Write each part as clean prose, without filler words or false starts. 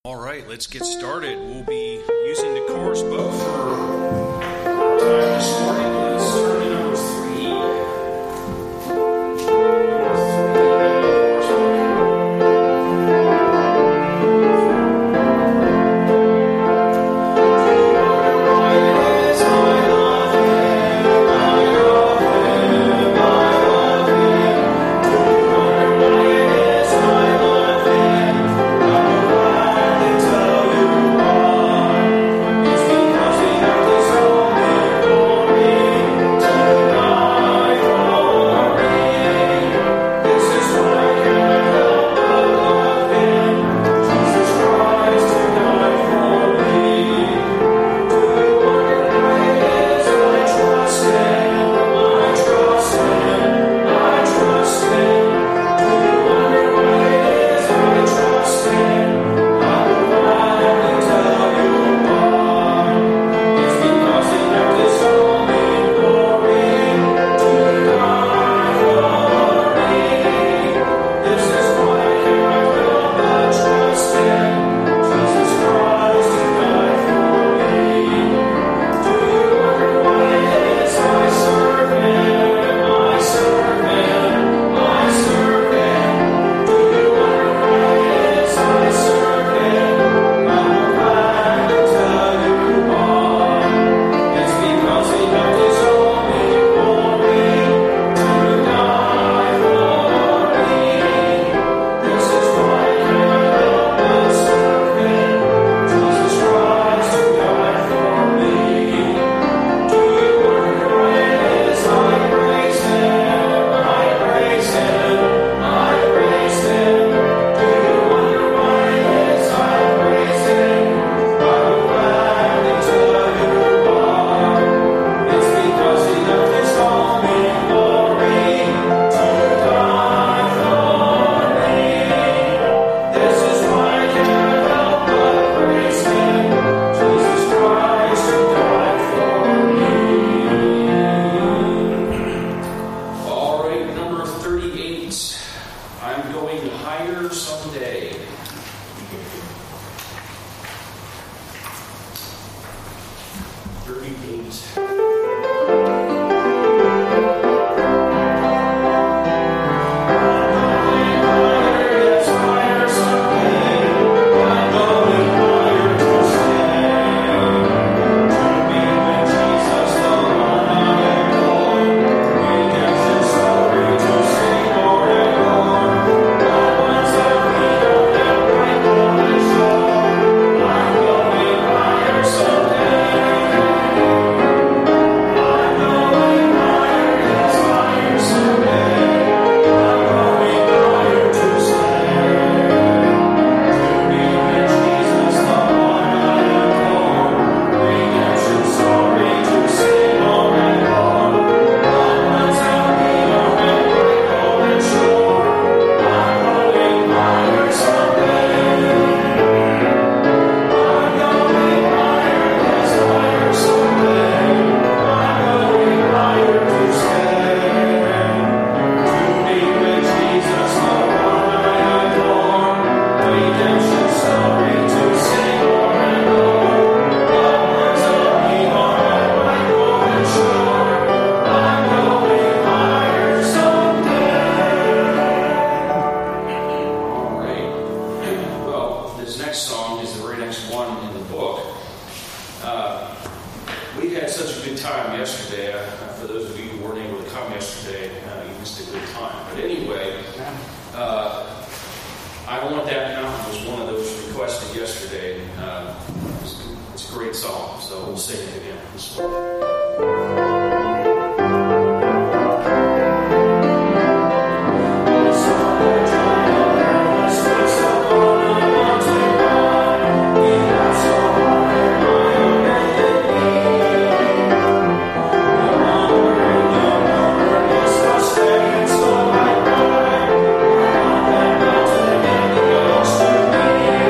All right, let's get started. We'll be using the chorus book for our time this morning. Please turn to number 3.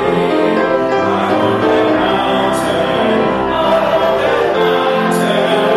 Mountain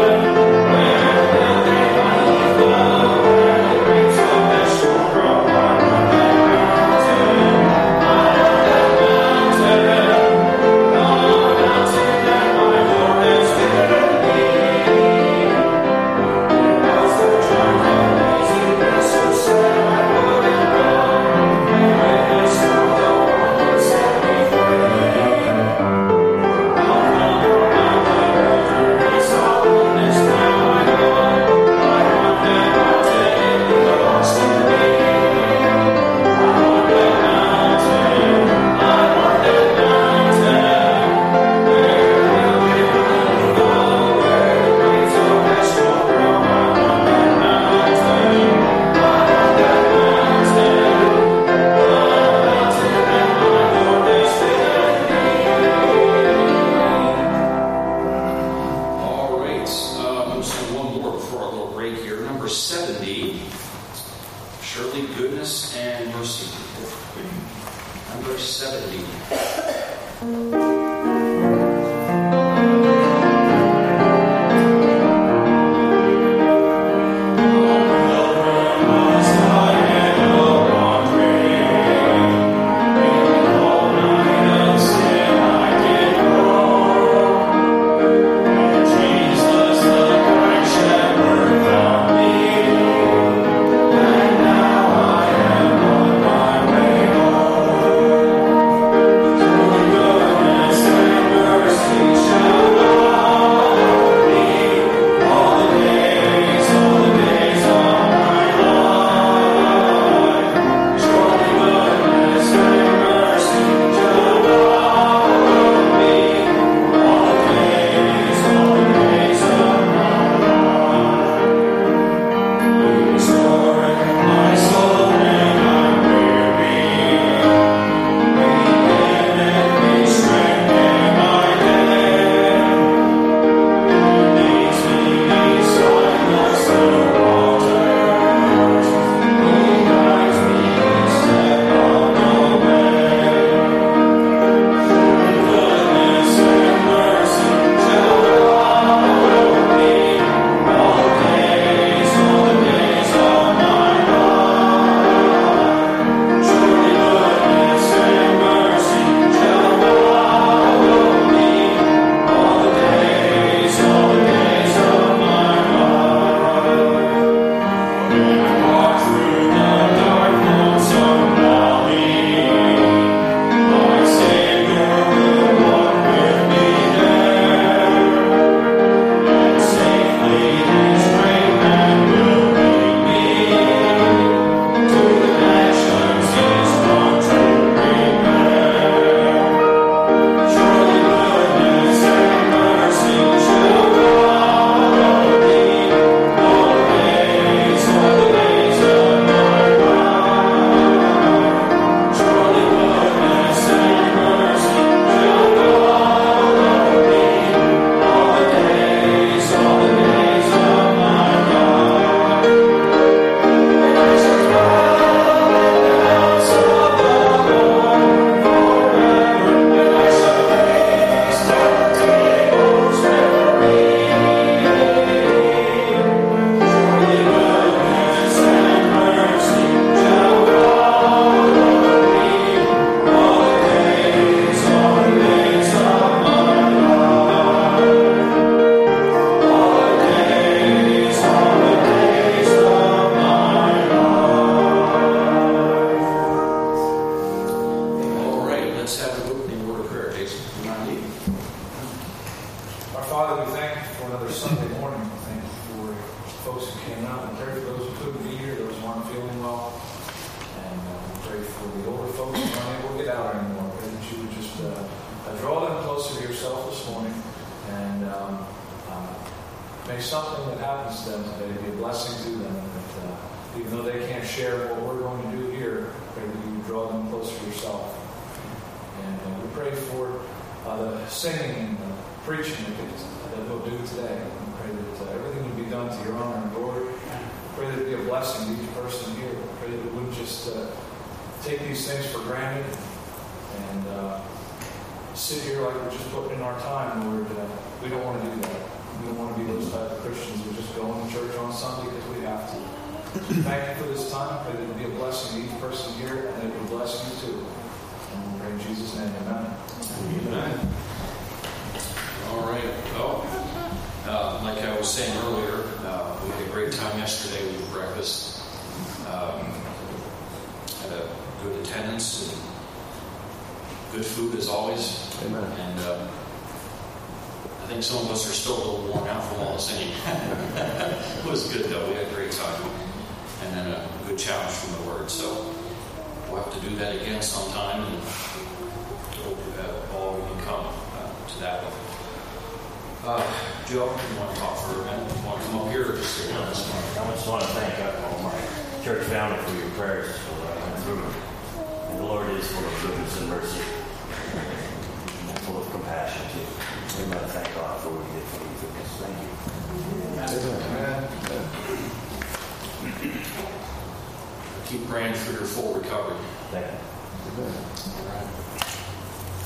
Keep praying for your full recovery. Thank you.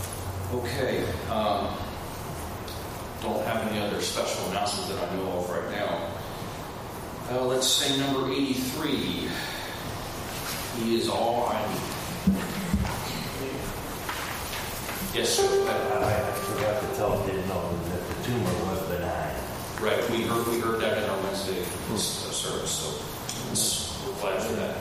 Okay. Don't have any other special announcements that I know of right now. Let's sing number 83. He is all I need. Yes, sir. I forgot to tell Did know that the tumor was benign. Right. We heard that in our Wednesday service, so we're glad for that.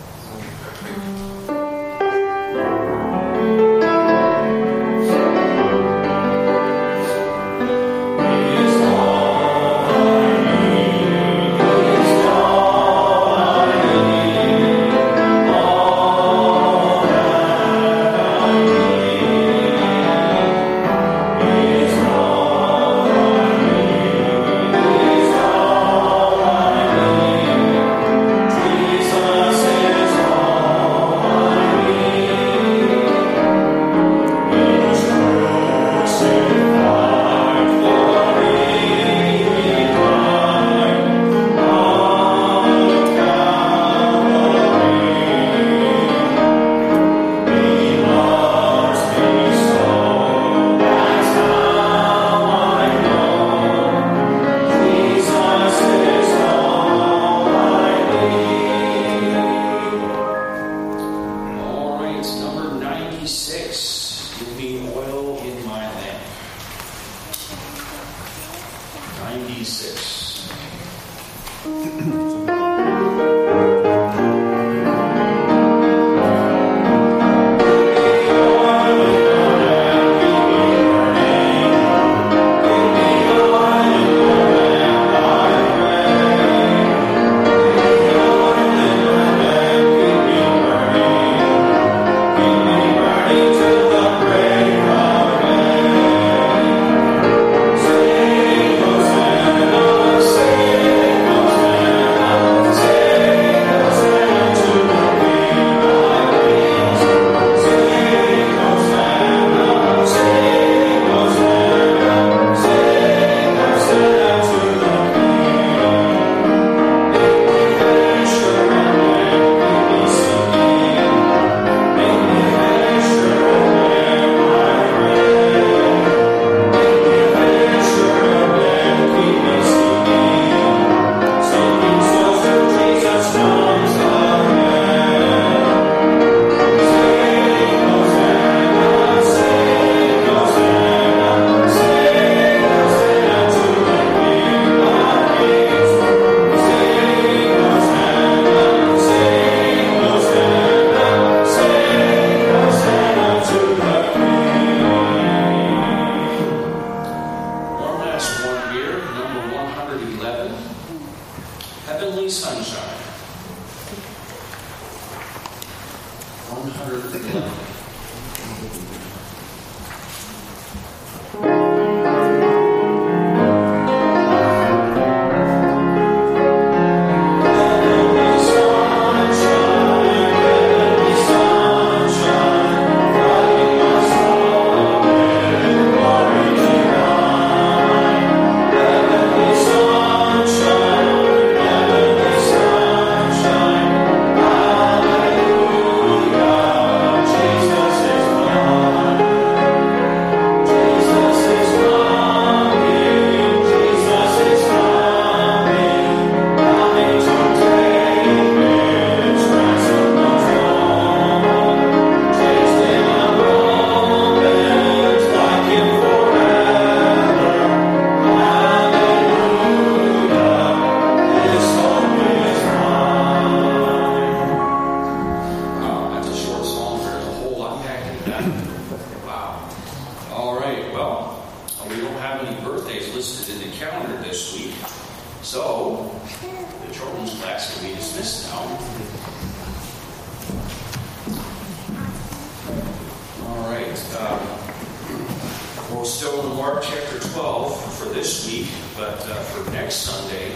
We're still in Mark chapter 12 for this week, but for next Sunday,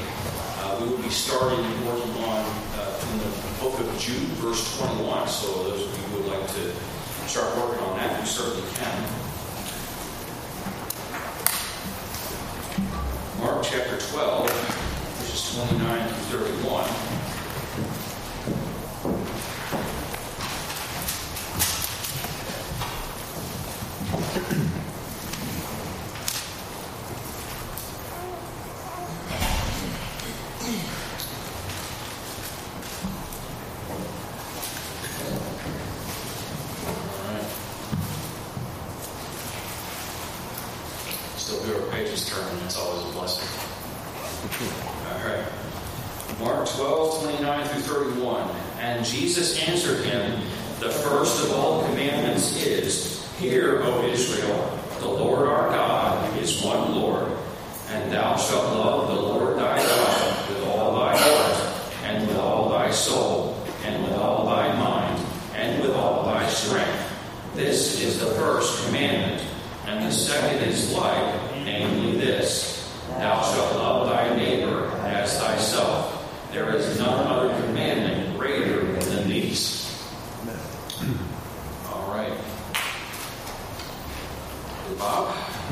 we will be starting working on in the book of Jude, verse 21. So those of you who would like to start working on that, you certainly can. Mark chapter 12, verses 29 through 31. Still do our pages turn. It's always a blessing. All right. Mark 12:29 through 31. And Jesus answered him, the first of all commandments is, Hear, O Israel, the Lord our God is one Lord, and thou shalt love the Lord thy God with all thy heart, and with all thy soul, and with all thy mind, and with all thy strength. This is the first commandment. And the second is like, namely this, thou shalt love thy neighbor as thyself. There is none other commandment greater than these. All right. Bob?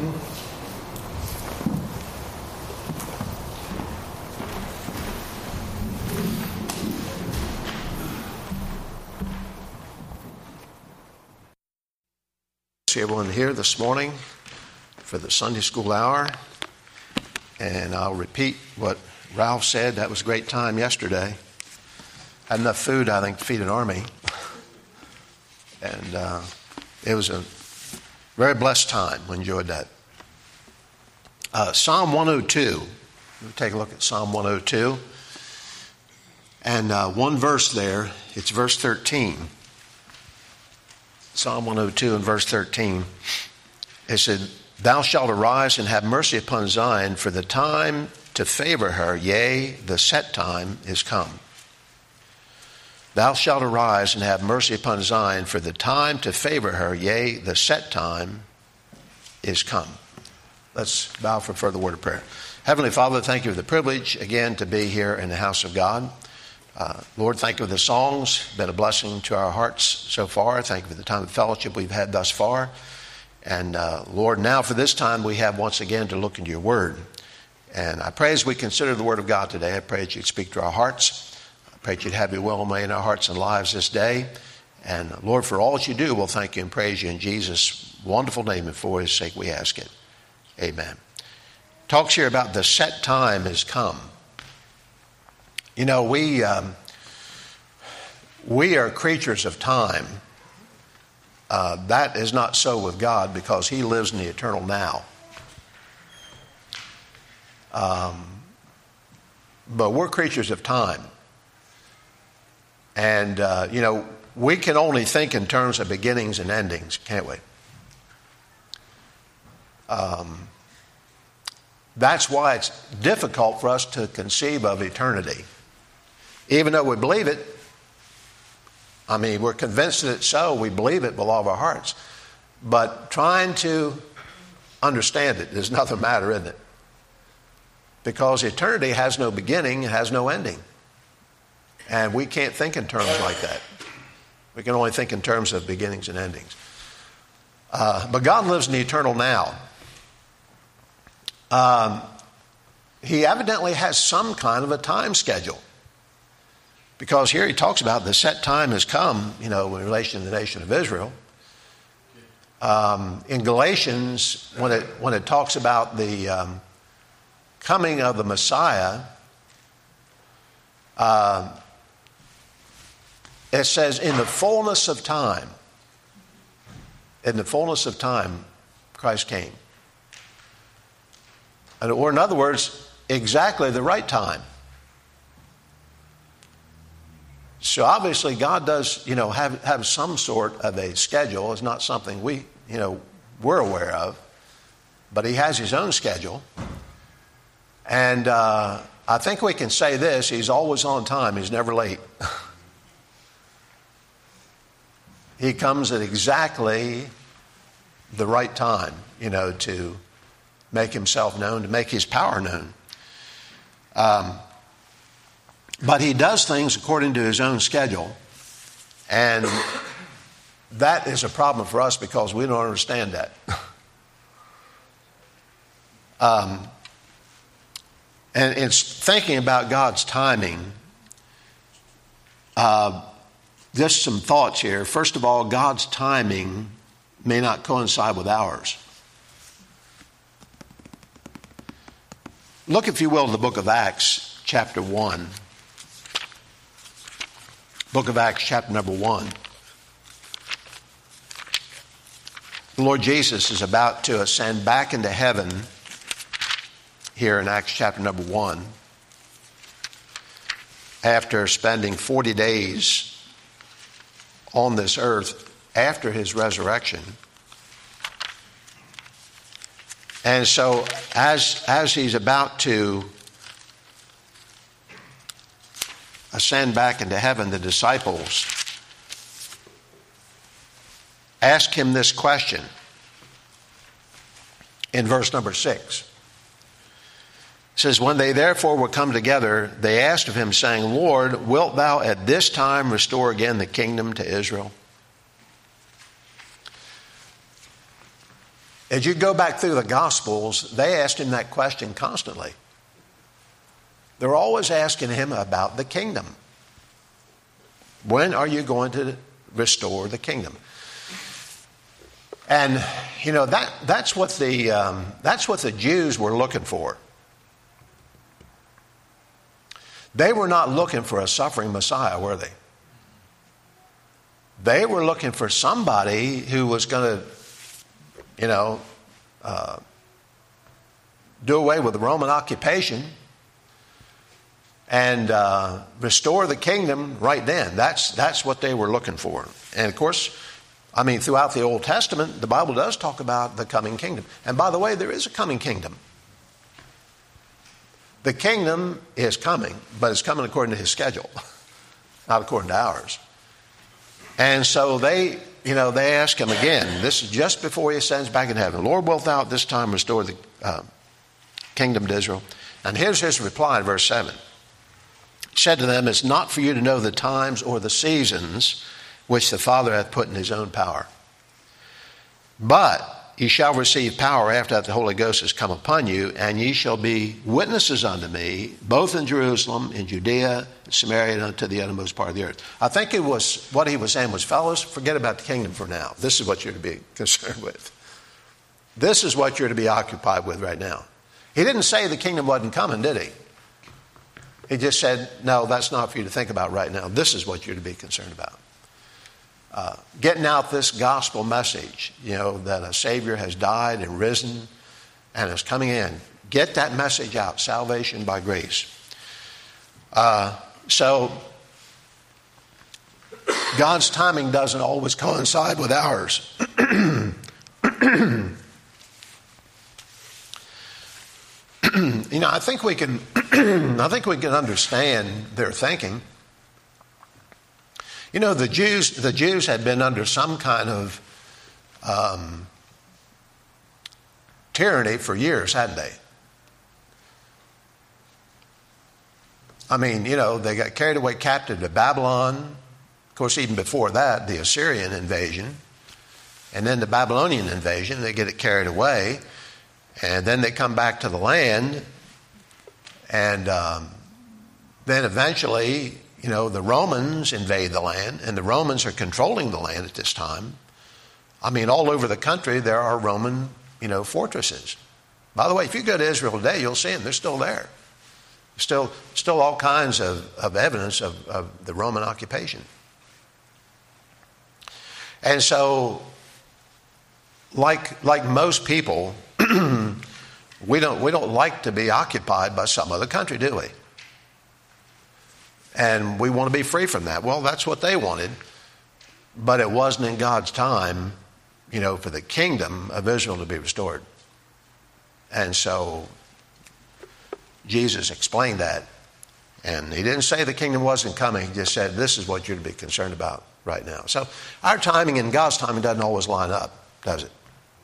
Everyone here this morning for the Sunday school hour, and I'll repeat what Ralph said. That was a great time yesterday. Had enough food, I think, to feed an army, and it was a very blessed time. We enjoyed that. Psalm 102. We'll take a look at Psalm 102, and one verse there. It's verse 13. Psalm 102 and verse 13, it said, Thou shalt arise and have mercy upon Zion, for the time to favor her, yea, the set time is come. Thou shalt arise and have mercy upon Zion, for the time to favor her, yea, the set time is come. Let's bow for further word of prayer. Heavenly Father, thank you for the privilege again to be here in the house of God. Lord, thank you for the songs. Been a blessing to our hearts so far. Thank you for the time of fellowship we've had thus far. And Lord, now for this time we have once again to look into your word. And I pray as we consider the word of God today, I pray that you'd speak to our hearts. I pray that you'd have your will and way in our hearts and lives this day. And Lord, for all that you do, we'll thank you and praise you in Jesus' wonderful name, and for his sake we ask it. Amen. Talks here about the set time has come. You know, we are creatures of time. That is not so with God, because he lives in the eternal now. But we're creatures of time. And, you know, we can only think in terms of beginnings and endings, can't we? That's why it's difficult for us to conceive of eternity. Even though we believe it, I mean, we're convinced that it's so, we believe it with all of our hearts. But trying to understand it is another matter, isn't it? Because eternity has no beginning, it has no ending. And we can't think in terms like that. We can only think in terms of beginnings and endings. But God lives in the eternal now. He evidently has some kind of a time schedule. Because here he talks about the set time has come, you know, in relation to the nation of Israel. In Galatians, when it talks about the coming of the Messiah, it says, in the fullness of time, Christ came. Or in other words, exactly the right time. So obviously God does, you know, have some sort of a schedule. It's not something we're aware of, but he has his own schedule. And I think we can say this: he's always on time. He's never late. He comes at exactly the right time, you know, to make himself known, to make his power known. But he does things according to his own schedule. And that is a problem for us because we don't understand that. And it's thinking about God's timing. Just some thoughts here. First of all, God's timing may not coincide with ours. Look, if you will, to the book of Acts, chapter 1. Book of Acts, chapter number 1. The Lord Jesus is about to ascend back into heaven here in Acts chapter number 1 after spending 40 days on this earth after his resurrection. And so as he's about to ascend back into heaven, the disciples ask him this question in verse number 6. It says, when they therefore were come together, they asked of him, saying, Lord, wilt thou at this time restore again the kingdom to Israel? As you go back through the Gospels, they asked him that question constantly. They're always asking him about the kingdom. When are you going to restore the kingdom? And you know that's what the Jews were looking for. They were not looking for a suffering Messiah, were they? They were looking for somebody who was going to, do away with the Roman occupation and restore the kingdom right then. That's what they were looking for. And of course, throughout the Old Testament, the Bible does talk about the coming kingdom. And by the way, there is a coming kingdom. The kingdom is coming, but it's coming according to his schedule, not according to ours. And so they ask him again. This is just before he ascends back in heaven. Lord, wilt thou at this time restore the kingdom to Israel? And here's his reply in verse 7. He said to them, it's not for you to know the times or the seasons which the Father hath put in his own power. But ye shall receive power after that the Holy Ghost has come upon you, and ye shall be witnesses unto me, both in Jerusalem, in Judea, Samaria, and unto the uttermost part of the earth. I think it was what he was saying was, fellows, forget about the kingdom for now. This is what you're to be concerned with. This is what you're to be occupied with right now. He didn't say the kingdom wasn't coming, did he? He just said, no, that's not for you to think about right now. This is what you're to be concerned about. Getting out this gospel message, that a Savior has died and risen and is coming in. Get that message out, salvation by grace. So God's timing doesn't always coincide with ours. I think we can understand their thinking. The Jews had been under some kind of tyranny for years, hadn't they? They got carried away captive to Babylon. Of course, even before that, the Assyrian invasion. And then the Babylonian invasion, they get it carried away. And then they come back to the land. And then eventually, the Romans invade the land. And the Romans are controlling the land at this time. All over the country, there are Roman, fortresses. By the way, if you go to Israel today, you'll see them. They're still there. Still all kinds of evidence of the Roman occupation. And so, like most people, we don't like to be occupied by some other country, do we? And we want to be free from that. Well, that's what they wanted, but it wasn't in God's time, for the kingdom of Israel to be restored. And so Jesus explained that. And he didn't say the kingdom wasn't coming. He just said, this is what you're to be concerned about right now. So our timing and God's timing doesn't always line up, does it?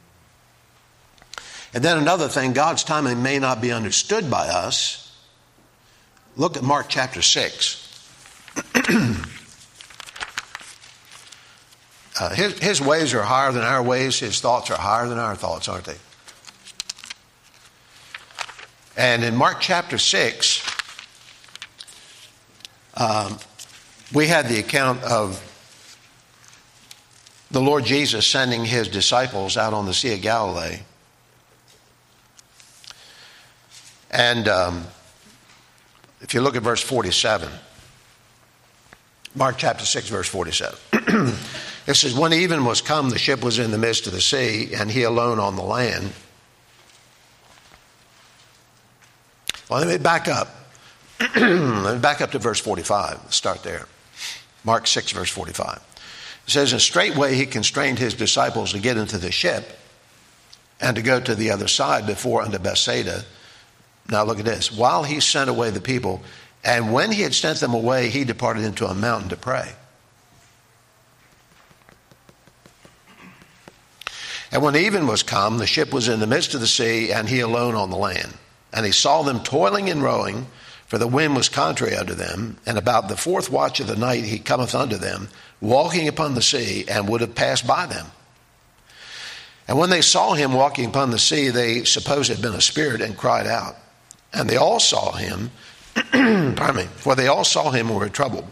And then another thing, God's timing may not be understood by us. Look at Mark chapter 6. His ways are higher than our ways. His thoughts are higher than our thoughts, aren't they? And in Mark chapter 6, we had the account of the Lord Jesus sending his disciples out on the Sea of Galilee. And if you look at verse 47, Mark chapter 6, verse 47. It says, when even was come, the ship was in the midst of the sea, and he alone on the land. Well, let me back up. Let me back up to verse 45. Let's start there. Mark 6, verse 45. It says, and straightway he constrained his disciples to get into the ship and to go to the other side before unto Bethsaida. Now look at this. While he sent away the people, and when he had sent them away, he departed into a mountain to pray. And when even was come, the ship was in the midst of the sea, and he alone on the land. And he saw them toiling and rowing, for the wind was contrary unto them. And about the fourth watch of the night he cometh unto them, walking upon the sea, and would have passed by them. And when they saw him walking upon the sea, they supposed it had been a spirit, and cried out. And they all saw him, for they all saw him and were troubled.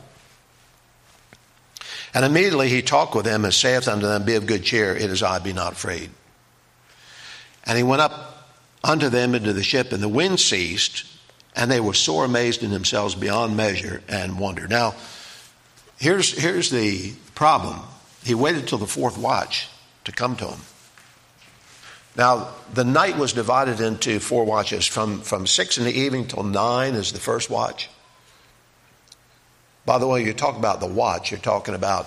And immediately he talked with them, and saith unto them, be of good cheer, it is I, be not afraid. And he went up unto them into the ship, and the wind ceased, and they were sore amazed in themselves beyond measure, and wondered. Now, here's the problem. He waited till the fourth watch to come to him. Now, the night was divided into four watches. From 6 in the evening till 9 is the first watch. By the way, you talk about the watch, you're talking about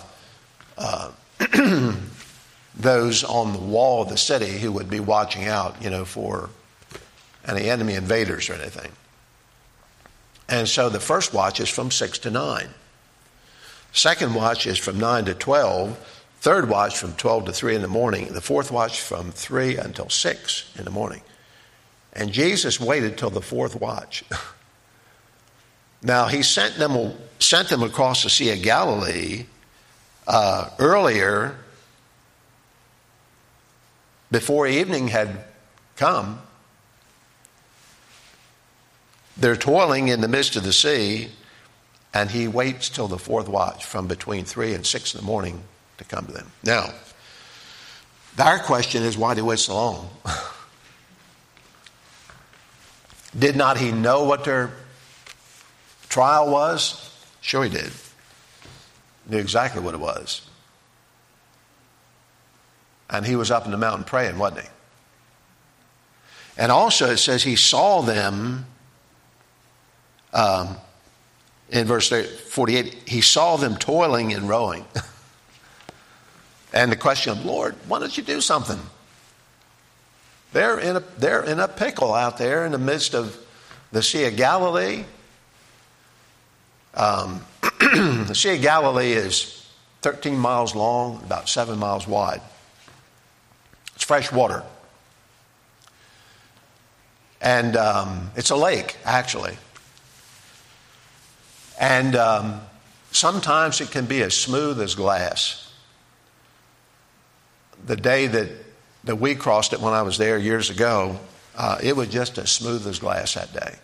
those on the wall of the city who would be watching out, for any enemy invaders or anything. And so the first watch is from 6 to 9. Second watch is from 9 to 12. Third watch from 12 to 3 in the morning. The fourth watch from 3 until 6 in the morning. And Jesus waited till the fourth watch. Now, he sent them across the Sea of Galilee earlier, before evening had come. They're toiling in the midst of the sea, and he waits till the fourth watch from between 3 and 6 in the morning to come to them. Now, our question is, why did he wait so long? Did not he know what their trial was? Sure he did. Knew exactly what it was. And he was up in the mountain praying, wasn't he? And also it says he saw them, in verse 48, he saw them toiling and rowing. And the question of, Lord, why don't you do something? They're in a pickle out there in the midst of the Sea of Galilee. The Sea of Galilee is 13 miles long, about 7 miles wide. It's fresh water. And it's a lake, actually. And sometimes it can be as smooth as glass. The day that we crossed it when I was there years ago, it was just as smooth as glass that day.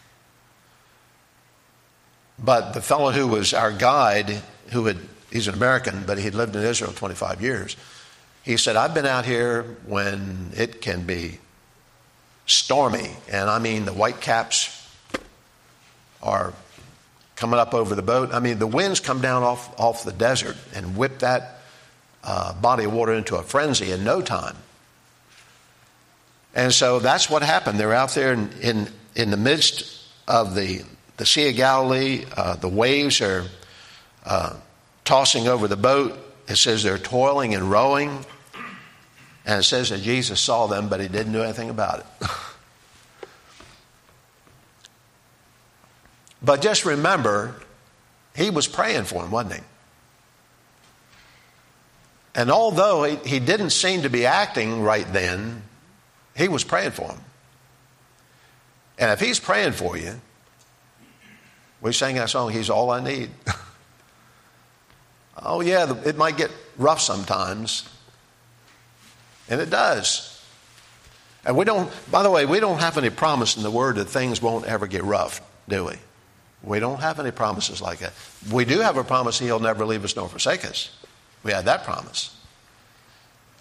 But the fellow who was our guide, he's an American, but he'd lived in Israel 25 years. He said, I've been out here when it can be stormy. And I mean, the white caps are coming up over the boat. I mean, the winds come down off the desert and whip that body of water into a frenzy in no time. And so that's what happened. They're out there in the midst of the Sea of Galilee. The waves are tossing over the boat. It says they're toiling and rowing. And it says that Jesus saw them, but he didn't do anything about it. But just remember, he was praying for them, wasn't he? And although he didn't seem to be acting right then, he was praying for them. And if he's praying for you, we sang that song, He's All I Need. Oh yeah, it might get rough sometimes. And it does. And by the way, we don't have any promise in the Word that things won't ever get rough, do we? We don't have any promises like that. We do have a promise He'll never leave us nor forsake us. We had that promise.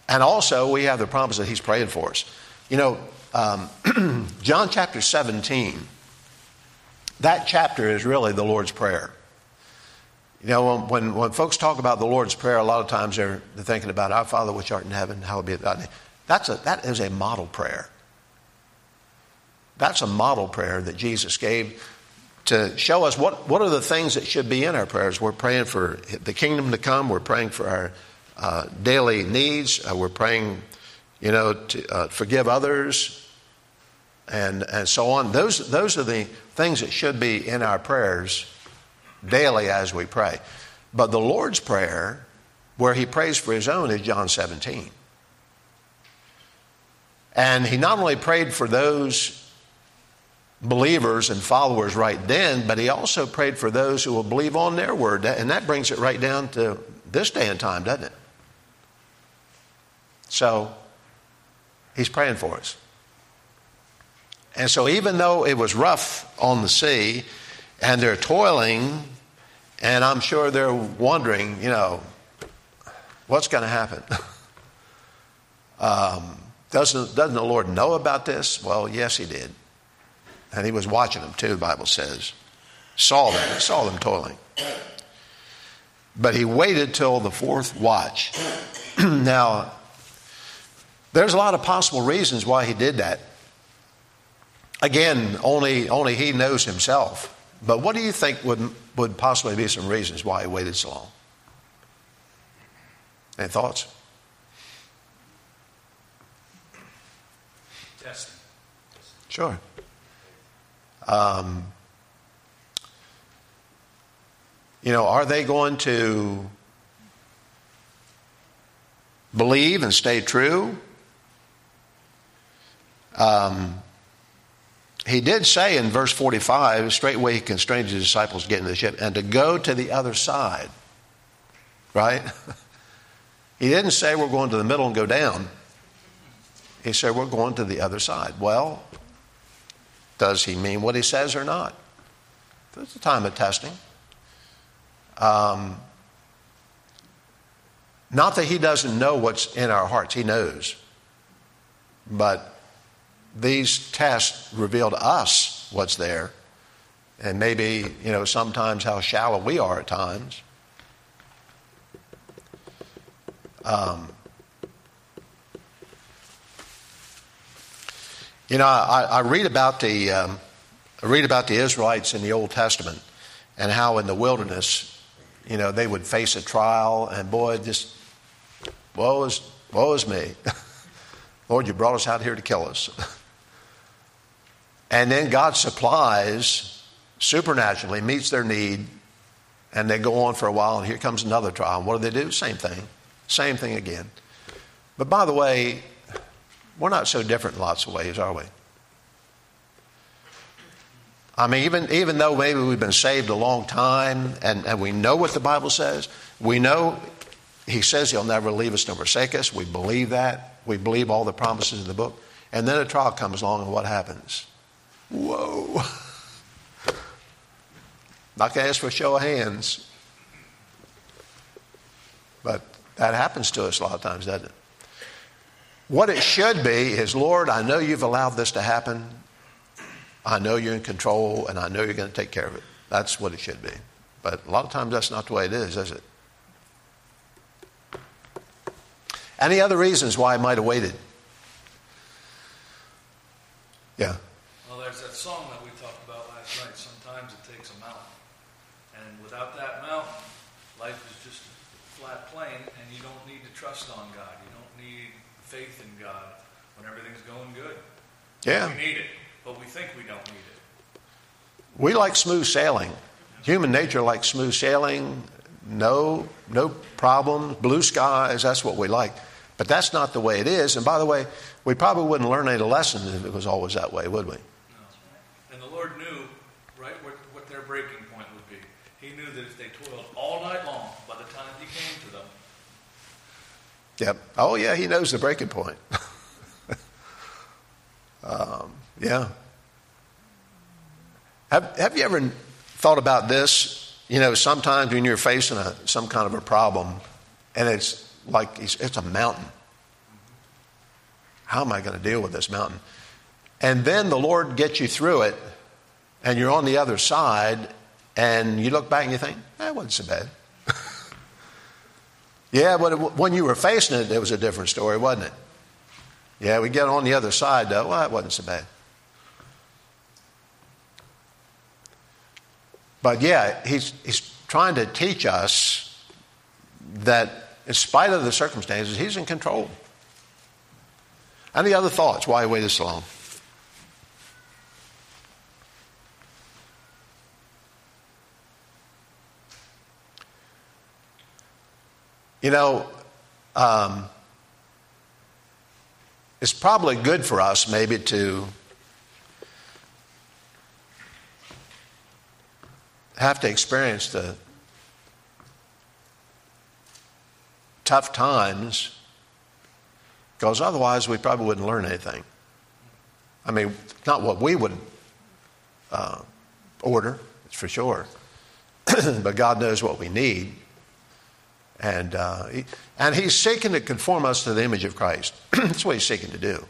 And also, we have the promise that he's praying for us. You know, John chapter 17, that chapter is really the Lord's Prayer. You know, when folks talk about the Lord's Prayer, a lot of times they're thinking about, Our Father which art in heaven, hallowed be thy name. That is a model prayer. That's a model prayer that Jesus gave to show us what are the things that should be in our prayers. We're praying for the kingdom to come. We're praying for our daily needs. We're praying, to forgive others and so on. Those are the things that should be in our prayers daily as we pray. But the Lord's Prayer, where he prays for his own, is John 17. And he not only prayed for those believers and followers right then, but he also prayed for those who will believe on their word. And that brings it right down to this day and time, doesn't it? So he's praying for us. And so even though it was rough on the sea and they're toiling, and I'm sure they're wondering, what's going to happen? Doesn't the Lord know about this? Well, yes, he did. And he was watching them too, the Bible says. Saw them toiling. But he waited till the fourth watch. Now, there's a lot of possible reasons why he did that. Again, only he knows himself. But what do you think would possibly be some reasons why he waited so long? Any thoughts? Testing. Sure. Are they going to believe and stay true? He did say in verse 45, straightway he constrained his disciples to get into the ship and to go to the other side. Right? He didn't say we're going to the middle and go down. He said we're going to the other side. Well, does he mean what he says or not? There's a time of testing. Not that he doesn't know what's in our hearts. He knows. But these tests reveal to us what's there. And maybe, sometimes how shallow we are at times. I read about the Israelites in the Old Testament and how in the wilderness, they would face a trial, and boy, just woe is me. Lord, you brought us out here to kill us. And then God supplies supernaturally, meets their need, and they go on for a while, and here comes another trial. And what do? Same thing again. But by the way, we're not so different in lots of ways, are we? I mean, even though maybe we've been saved a long time and we know what the Bible says, we know he says he'll never leave us nor forsake us. We believe that. We believe all the promises in the book. And then a trial comes along, and what happens? Whoa. Not going to ask for a show of hands. But that happens to us a lot of times, doesn't it? What it should be is, Lord, I know you've allowed this to happen. I know you're in control, and I know you're going to take care of it. That's what it should be. But a lot of times that's not the way it is it? Any other reasons why I might have waited? Yeah. Well, there's that song that we talked about last night. Sometimes it takes a mountain. And without that mountain, life is just a flat plain, and you don't need to trust on God. You don't need faith in God when everything's going good. Yeah. We need it, but we think we don't need it. We like smooth sailing. Human nature likes smooth sailing, no problems, blue skies, that's what we like. But that's not the way it is. And by the way, we probably wouldn't learn any lessons if it was always that way, would we? No. And the Lord knew, right, what their breaking point would be. He knew that if they toiled all night long, by the time he came to them. Yep. Oh, yeah, he knows the breaking point. Yeah. Have you ever thought about this? Sometimes when you're facing some kind of a problem, and it's like it's a mountain, how am I going to deal with this mountain? And then the Lord gets you through it, and you're on the other side, and you look back and you think, that wasn't so bad. Yeah, but when you were facing it, it was a different story, wasn't it? Yeah, we get on the other side, though. Well, that wasn't so bad. But yeah, he's trying to teach us that in spite of the circumstances, he's in control. Any other thoughts? Why wait this long? You know, it's probably good for us maybe to have to experience the tough times, because otherwise we probably wouldn't learn anything. I mean, not what we would order, it's for sure, but God knows what we need. And he's seeking to conform us to the image of Christ. That's what he's seeking to do.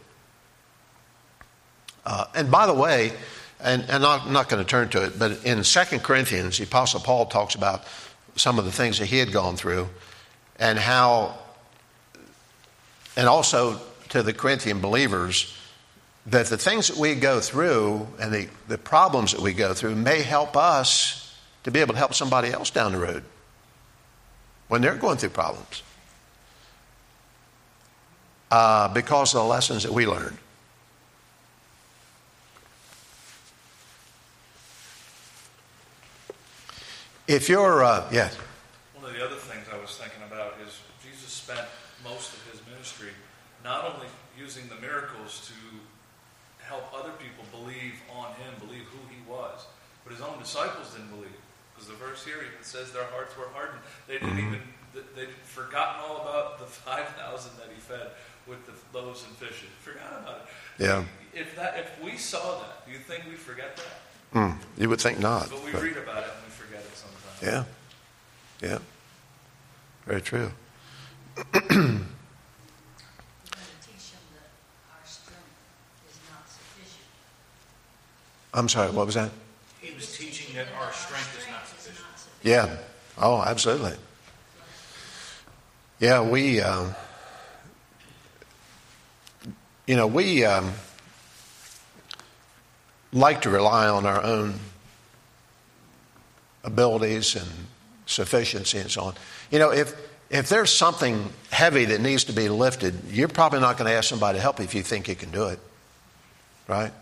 And by the way, and I'm not going to turn to it, but in 2 Corinthians, the Apostle Paul talks about some of the things that he had gone through and how, and also to the Corinthian believers, that the things that we go through and the problems that we go through may help us to be able to help somebody else down the road when they're going through problems, because of the lessons that we learned. If you're, yes. One of the other things I was thinking about is Jesus spent most of his ministry not only using the miracles to help other people believe on him, believe who he was, but his own disciples didn't believe. Because the verse here even says their hearts were hardened. They didn't even, they'd forgotten all about the 5,000 that he fed with the loaves and fishes. Forgot about it. Yeah. If we saw that, do you think we'd forget that? You would think not. But we read about it and we forget it sometimes. Yeah. Yeah. Very true. teach them that our strength is not sufficient. I'm sorry, what was that? He was teaching that our strength is not sufficient. Yeah. Oh, absolutely. Yeah, we like to rely on our own abilities and sufficiency and so on. You know, if there's something heavy that needs to be lifted, you're probably not going to ask somebody to help you if you think you can do it, right?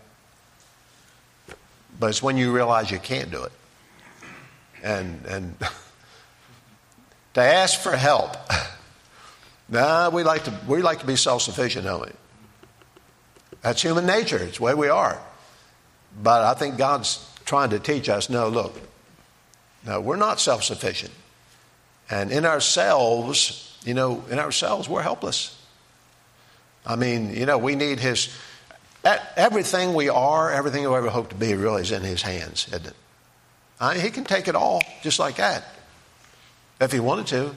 But it's when you realize you can't do it. And to ask for help. We like to be self-sufficient, don't we? That's human nature. It's the way we are. But I think God's trying to teach us, no, we're not self-sufficient. And in ourselves, we're helpless. I mean, we need his... Everything we are, everything we ever hope to be really is in his hands, isn't it? He can take it all just like that if he wanted to.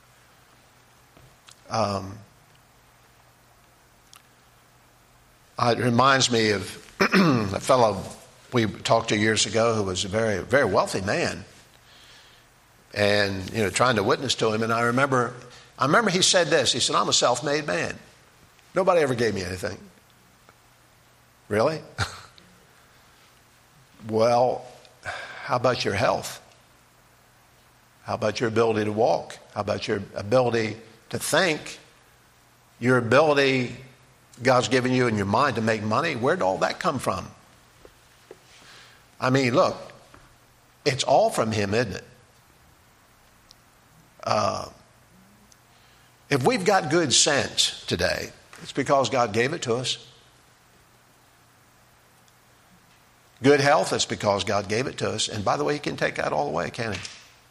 It reminds me of a fellow we talked to years ago who was a very, very wealthy man, and trying to witness to him. And I remember he said this. He said, "I'm a self-made man. Nobody ever gave me anything." Really? Well, how about your health? How about your ability to walk? How about your ability to think? Your ability God's given you in your mind to make money? Where'd all that come from? I mean, look, it's all from him, isn't it? If we've got good sense today, it's because God gave it to us. Good health, it's because God gave it to us. And by the way, he can take that all away, can't he?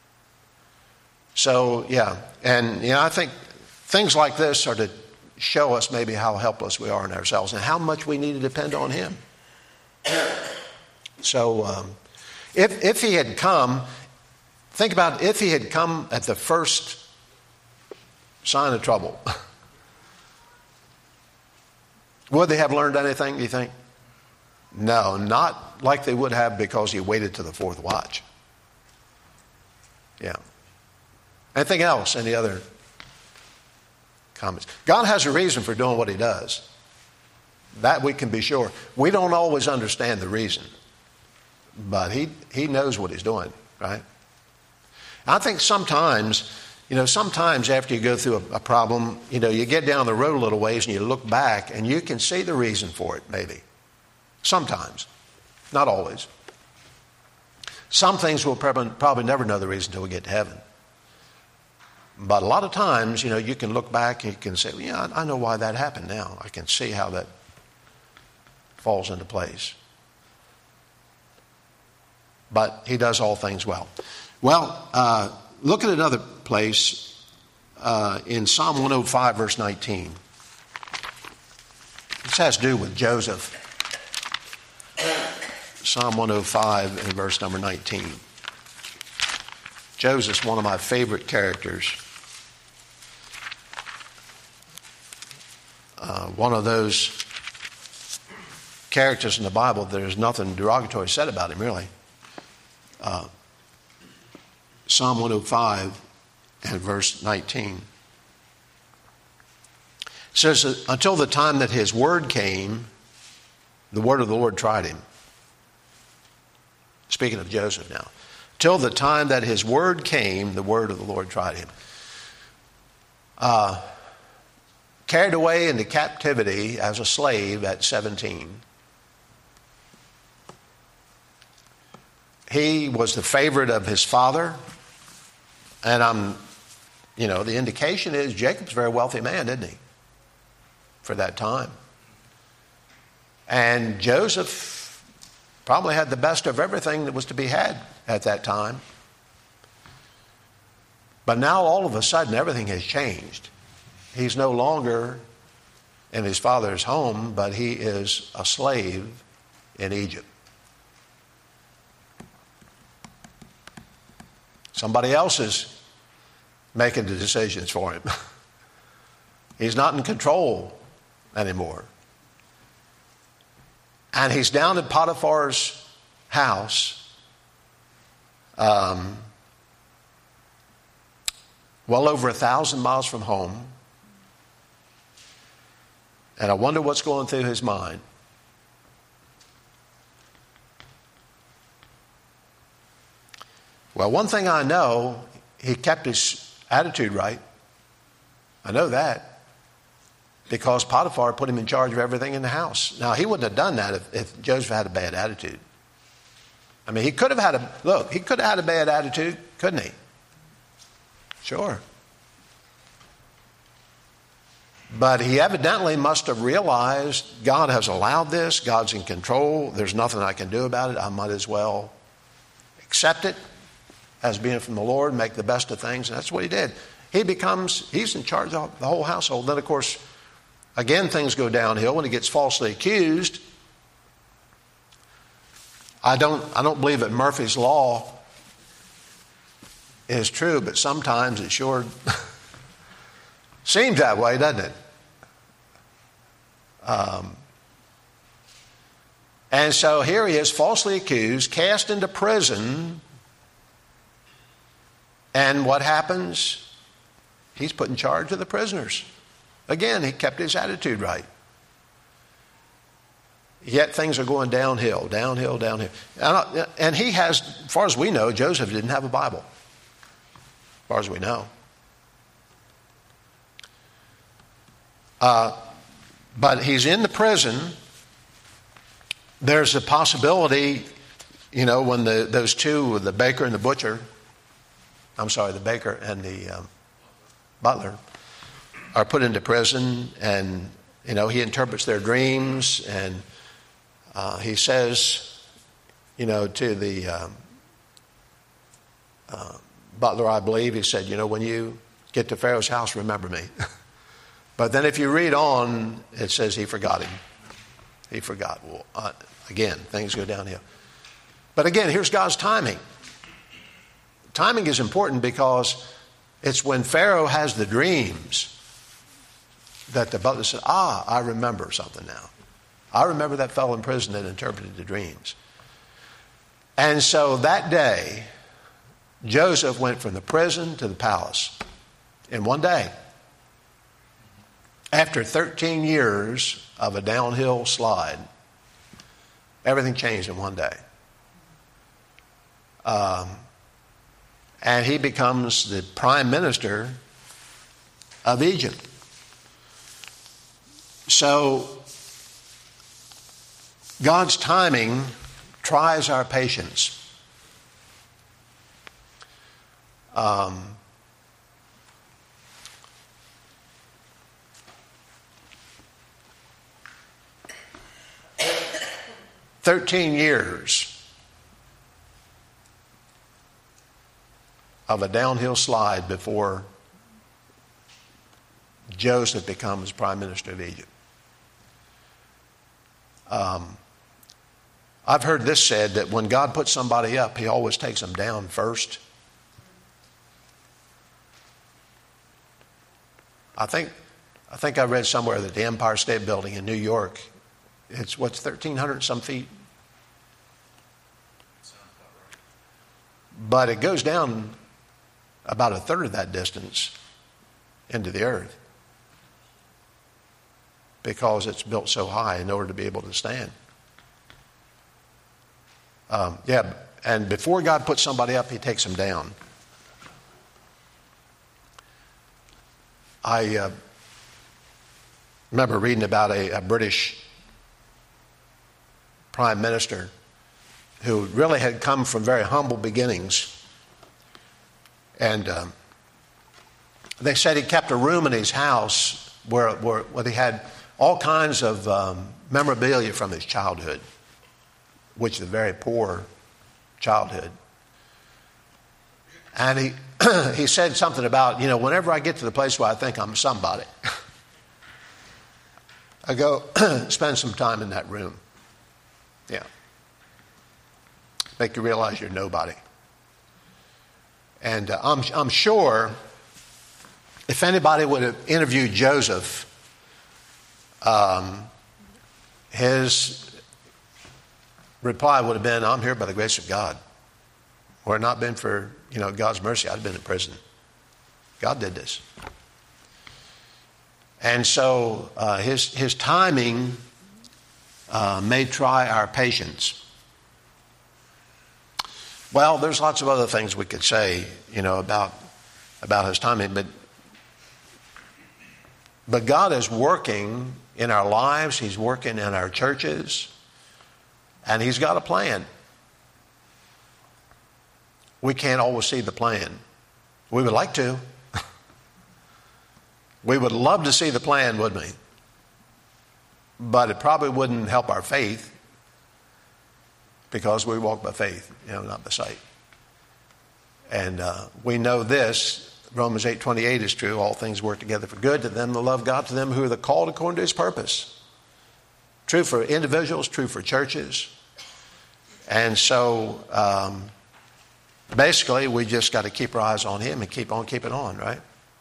So, yeah. And, I think things like this are to show us maybe how helpless we are in ourselves and how much we need to depend on him. So, if he had come, think about if he had come at the first sign of trouble. Would they have learned anything, do you think? No, not like they would have because he waited to the fourth watch. Yeah. Anything else? Any other comments? God has a reason for doing what he does. That we can be sure. We don't always understand the reason. But he knows what he's doing, right? I think sometimes after you go through a problem, you get down the road a little ways and you look back and you can see the reason for it, maybe. Sometimes. Not always. Some things we'll probably never know the reason until we get to heaven. But a lot of times, you can look back and you can say, yeah, I know why that happened now. I can see how that falls into place. But he does all things well. Well, look at another place in Psalm 105, verse 19. This has to do with Joseph. Psalm 105 and verse number 19. Joseph's one of my favorite characters. One of those characters in the Bible, there's nothing derogatory said about him, really. Psalm 105 and verse 19. It says, until the time that his word came, the word of the Lord tried him. Speaking of Joseph now. Till the time that his word came, the word of the Lord tried him. Carried away into captivity as a slave at 17. He was the favorite of his father. And the indication is Jacob's a very wealthy man, isn't he? For that time. And Joseph probably had the best of everything that was to be had at that time. But now all of a sudden everything has changed. He's no longer in his father's home, but he is a slave in Egypt. Somebody else is making the decisions for him. He's not in control anymore. And he's down at Potiphar's house, well over 1,000 miles from home. And I wonder what's going through his mind. Well, one thing I know, he kept his attitude right. I know that. Because Potiphar put him in charge of everything in the house. Now, he wouldn't have done that if Joseph had a bad attitude. I mean, he could have had a bad attitude, couldn't he? Sure. But he evidently must have realized God has allowed this. God's in control. There's nothing I can do about it. I might as well accept it as being from the Lord, make the best of things. And that's what he did. He's in charge of the whole household. Then, of course, again, things go downhill when he gets falsely accused. I don't believe that Murphy's Law is true, but sometimes it sure seems that way, doesn't it? And so here he is, falsely accused, cast into prison. And what happens? He's put in charge of the prisoners. Again, he kept his attitude right. Yet things are going downhill. And he has, as far as we know, Joseph didn't have a Bible. As far as we know. But he's in the prison. There's a possibility, when those two, the baker and the butcher, the baker and the butler, are put into prison, and he interprets their dreams, and he says, to the butler, I believe, he said, when you get to Pharaoh's house, remember me. But then if you read on, it says he forgot him. He forgot. Well, again, things go downhill. But again, here's God's timing. Timing is important because it's when Pharaoh has the dreams that the butler said, I remember something now. I remember that fellow in prison that interpreted the dreams. And so that day, Joseph went from the prison to the palace in one day. After 13 years of a downhill slide, everything changed in one day. And he becomes the prime minister of Egypt. So God's timing tries our patience. 13 years of a downhill slide before Joseph becomes prime minister of Egypt. I've heard this said that when God puts somebody up, he always takes them down first. I think I read somewhere that the Empire State Building in New York, it's 1,300 some feet. But it goes down about a third of that distance into the earth because it's built so high in order to be able to stand. And before God puts somebody up, he takes them down. I remember reading about a British prime minister who really had come from very humble beginnings. And they said he kept a room in his house where he had all kinds of memorabilia from his childhood, which is a very poor childhood. And he said something about, whenever I get to the place where I think I'm somebody, I go spend some time in that room. Yeah. Make you realize you're nobody. And I'm sure if anybody would have interviewed Joseph, his reply would have been, I'm here by the grace of God. Were it not been for, God's mercy, I'd have been in prison. God did this. And so his timing may try our patience. Well, there's lots of other things we could say, about his timing, but God is working in our lives. He's working in our churches, and he's got a plan. We can't always see the plan. We would like to. We would love to see the plan, wouldn't we? But it probably wouldn't help our faith because we walk by faith, not by sight. And we know this, Romans 8:28 is true. All things work together for good to them that love God, to them who are the called according to his purpose. True for individuals, true for churches. And so basically we just got to keep our eyes on him and keep on keeping on, right?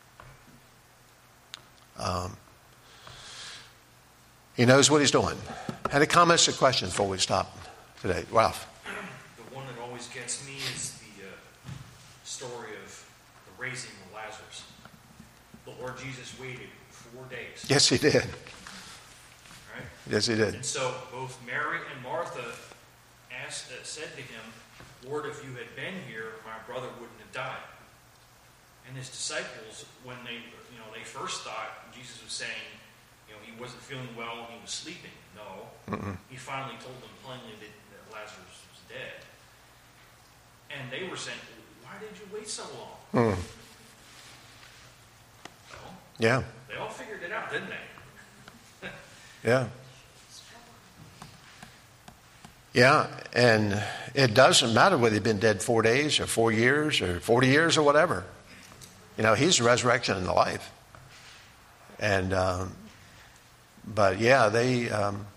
He knows what he's doing. Any comments or questions before we stop today? Ralph? The one that always gets me is the story of the raising of Lazarus. The Lord Jesus waited 4 days. Yes, he did. Right? Yes, he did. And so both Mary and Martha said to him, Lord, if you had been here, my brother wouldn't have died. And his disciples, when they first thought Jesus was saying, he wasn't feeling well, he was sleeping. No. Mm-mm. He finally told them plainly that Lazarus was dead. And they were saying, why did you wait so long? Mm. Well, yeah. They all figured it out, didn't they? Yeah. Yeah, and it doesn't matter whether he'd been dead 4 days or 4 years or 40 years or whatever. He's the resurrection and the life. And, but yeah, they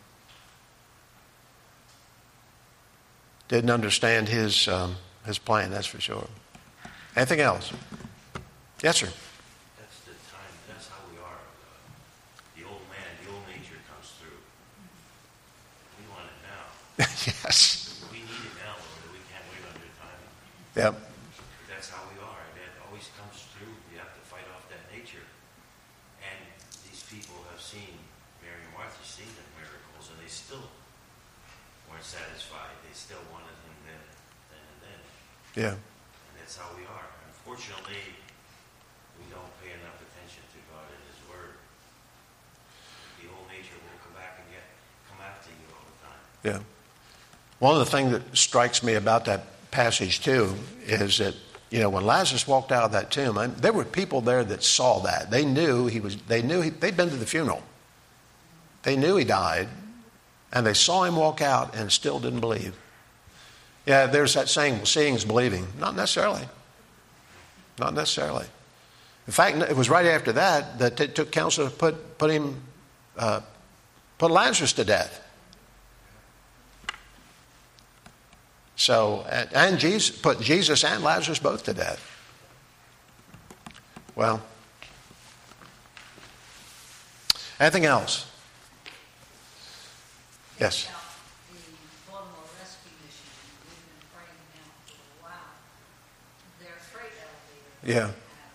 didn't understand his plan, that's for sure. Anything else? Yes, sir. That's the time. That's how we are. Yes. We need it now, Lord. We can't wait on your time. Yep. That's how we are. That always comes through. We have to fight off that nature. And these people have seen, Mary and Martha seen the miracles, and they still weren't satisfied. They still wanted him then and then. Yeah. And that's how we are. Unfortunately, we don't pay enough attention to God and his word. The old nature will come back and come after you all the time. Yeah. One of the things that strikes me about that passage too is that, you know, when Lazarus walked out of that tomb, there were people there that saw that. They knew they'd been to the funeral. They knew he died, and they saw him walk out and still didn't believe. Yeah, there's that saying, well, seeing is believing. Not necessarily. Not necessarily. In fact, it was right after that it took counsel to put Lazarus to death. So, and Jesus put Jesus and Lazarus both to death. Well, anything else? Yes. About the Baltimore Rescue Mission, we've been praying now for a while. Their freight elevator Yeah.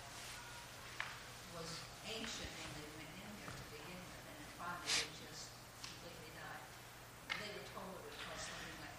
was ancient when they went in there to begin with, and then finally it just completely died. They were told it would cost something like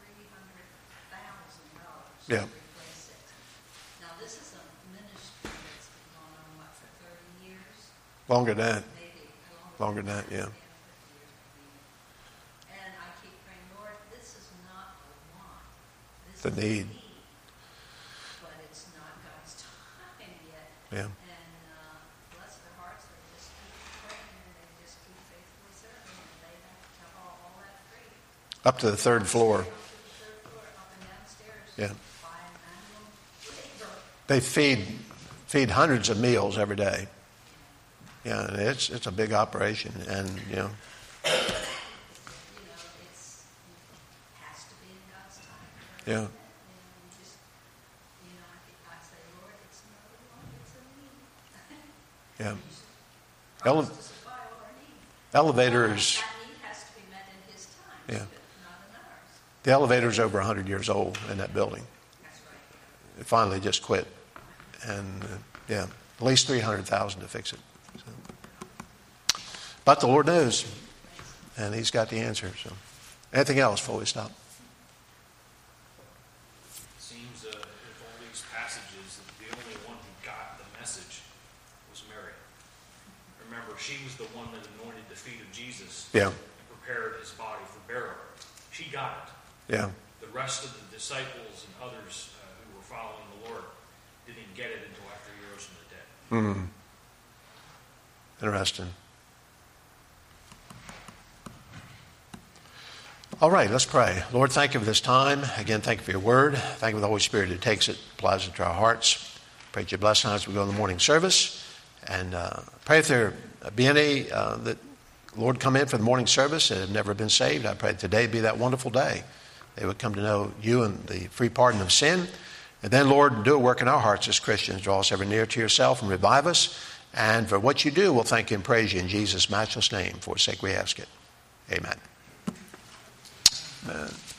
$300,000 Yeah. to replace it. Now, this is a ministry that's been going on, for 30 years? Longer than that. Maybe Longer than that, yeah. 50 years maybe. And I keep praying, Lord, this is not a want. This The is a need. But it's not God's time yet. Yeah. And bless their hearts, they just keep praying and they just keep faithfully serving. And they have to haul all that freight. Up to the third floor. Up to the third floor, up and downstairs. Yeah. By a manual labor. They feed hundreds of meals every day. Yeah, and it's a big operation, and you know. It's has to be in God's time. Yeah. And you just, I say, Lord, it's not a want, it's a need. Yeah. Promise to supply all our needs. Elevators. That need has to be met in His time, Yeah. not in ours. The elevator's over 100 years old in that building. That's right. It finally just quit, and at least $300,000 to fix it. So. But the Lord knows, and He's got the answer. So, anything else before we stop? Seems with all these passages that the only one who got the message was Mary. Remember, she was the one that anointed the feet of Jesus Yeah. and prepared his body for burial. She got it. Yeah. The rest of the disciples and others who were following the Lord didn't get it until after he rose from the dead. Interesting. All right, let's pray. Lord, thank you for this time. Again, thank you for your word. Thank you for the Holy Spirit who takes it, applies it to our hearts. Pray that you bless us as we go in the morning service. And pray if there be any that, Lord, come in for the morning service that have never been saved. I pray that today be that wonderful day. They would come to know you and the free pardon of sin. And then, Lord, do a work in our hearts as Christians. Draw us ever near to yourself and revive us. And for what you do, we'll thank you and praise you in Jesus' matchless name. For his sake we ask it. Amen. Amen.